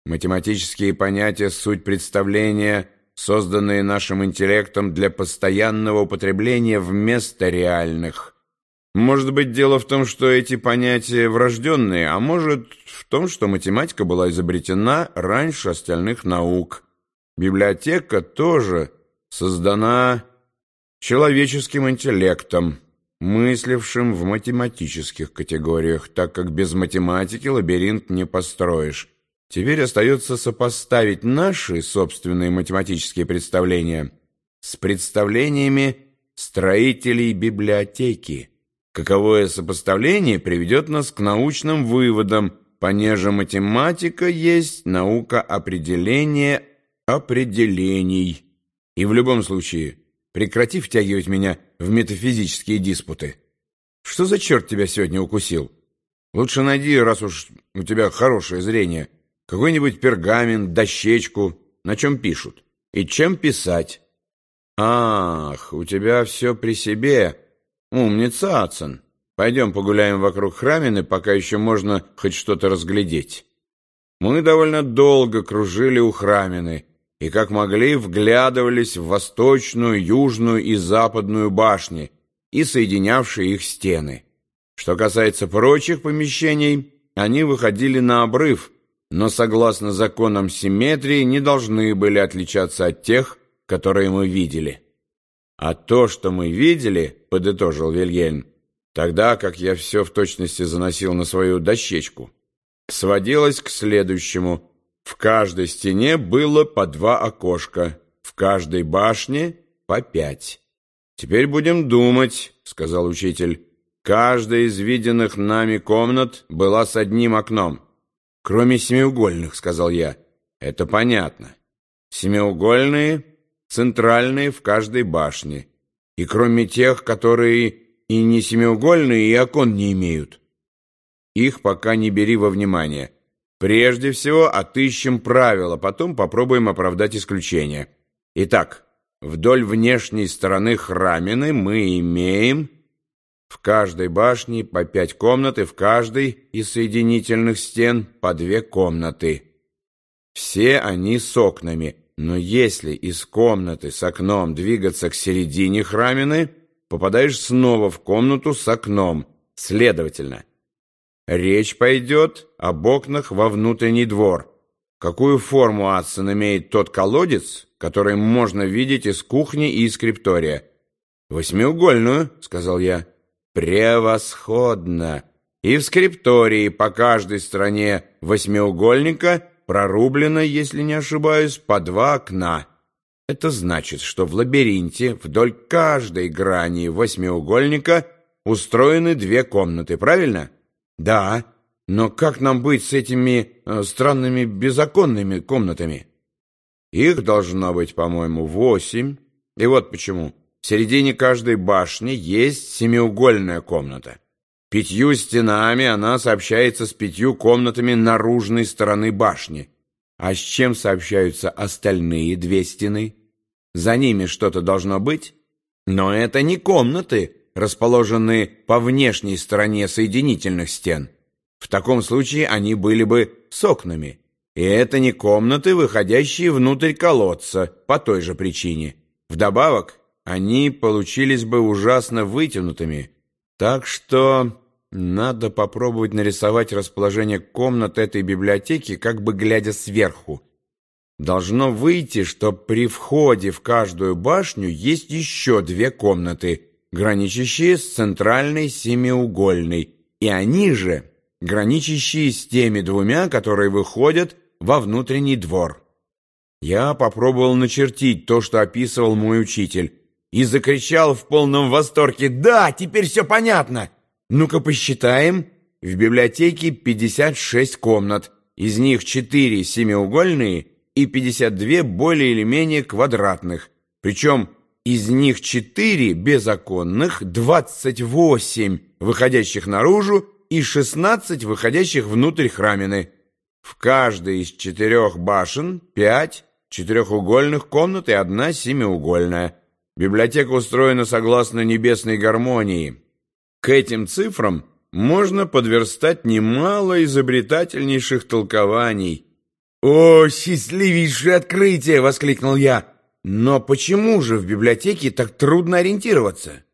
Математические понятия — суть представления, созданные нашим интеллектом для постоянного употребления вместо реальных. Может быть, дело в том, что эти понятия врожденные, а может в том, что математика была изобретена раньше остальных наук. Библиотека тоже создана человеческим интеллектом, мыслившим в математических категориях, так как без математики лабиринт не построишь. Теперь остается сопоставить наши собственные математические представления с представлениями строителей библиотеки. Каковое сопоставление приведет нас к научным выводам, понеже математика есть наука определения определений. И в любом случае, прекрати втягивать меня в метафизические диспуты. Что за черт тебя сегодня укусил? Лучше найди, раз уж у тебя хорошее зрение, какой-нибудь пергамент, дощечку, на чем пишут, и чем писать. Ах, у тебя все при себе. Умница, Ацен. Пойдем погуляем вокруг Храмины, пока еще можно хоть что-то разглядеть. Мы довольно долго кружили у Храмины и, как могли, вглядывались в восточную, южную и западную башни и соединявшие их стены. Что касается прочих помещений, они выходили на обрыв, но, согласно законам симметрии, не должны были отличаться от тех, которые мы видели. А то, что мы видели, подытожил Вильгельм, тогда как я все в точности заносил на свою дощечку, сводилось к следующему. В каждой стене было по 2 окошка, в каждой башне по 5. «Теперь будем думать», — сказал учитель. «Каждая из виденных нами комнат была с одним окном». «Кроме семиугольных», — сказал я. «Это понятно. Семиугольные, центральные в каждой башне. И кроме тех, которые и не семиугольные, и окон не имеют. Их пока не бери во внимание. Прежде всего отыщем правила, потом попробуем оправдать исключения. Итак, вдоль внешней стороны Храмины мы имеем в каждой башне по 5 комнат и в каждой из соединительных стен по 2 комнаты. Все они с окнами, но если из комнаты с окном двигаться к середине Храмины, попадаешь снова в комнату с окном. Следовательно, речь пойдет об окнах во внутренний двор. Какую форму, Ацен, имеет тот колодец, который можно видеть из кухни и из скриптория? «Восьмиугольную», — сказал я. «Превосходно! И в скриптории по каждой стороне восьмиугольника прорублено, если не ошибаюсь, по 2 окна. Это значит, что в лабиринте вдоль каждой грани восьмиугольника устроены 2 комнаты, правильно?» «Да, но как нам быть с этими странными безоконными комнатами?» «Их должно быть, по-моему, 8. И вот почему. В середине каждой башни есть семиугольная комната. 5 стенами она сообщается с 5 комнатами наружной стороны башни. А с чем сообщаются остальные 2 стены? За ними что-то должно быть? Но это не комнаты, расположенные по внешней стороне соединительных стен. В таком случае они были бы с окнами. И это не комнаты, выходящие внутрь колодца, по той же причине. Вдобавок, они получились бы ужасно вытянутыми. Так что надо попробовать нарисовать расположение комнат этой библиотеки, как бы глядя сверху. Должно выйти, что при входе в каждую башню есть еще 2 комнаты, граничащие с центральной семиугольной, и они же граничащие с теми 2, которые выходят во внутренний двор. Я попробовал начертить то, что описывал мой учитель, и закричал в полном восторге: «Да, теперь все понятно! Ну-ка посчитаем. В библиотеке 56 комнат, из них 4 семиугольные и 52 более или менее квадратных, причем из них 4 безоконных, 28 выходящих наружу и 16 выходящих внутрь Храмины. В каждой из 4 башен 5 четырехугольных комнат и 1 семиугольная. Библиотека устроена согласно небесной гармонии. К этим цифрам можно подверстать немало изобретательнейших толкований. «О, счастливейшее открытие!» — воскликнул я. «Но почему же в библиотеке так трудно ориентироваться?»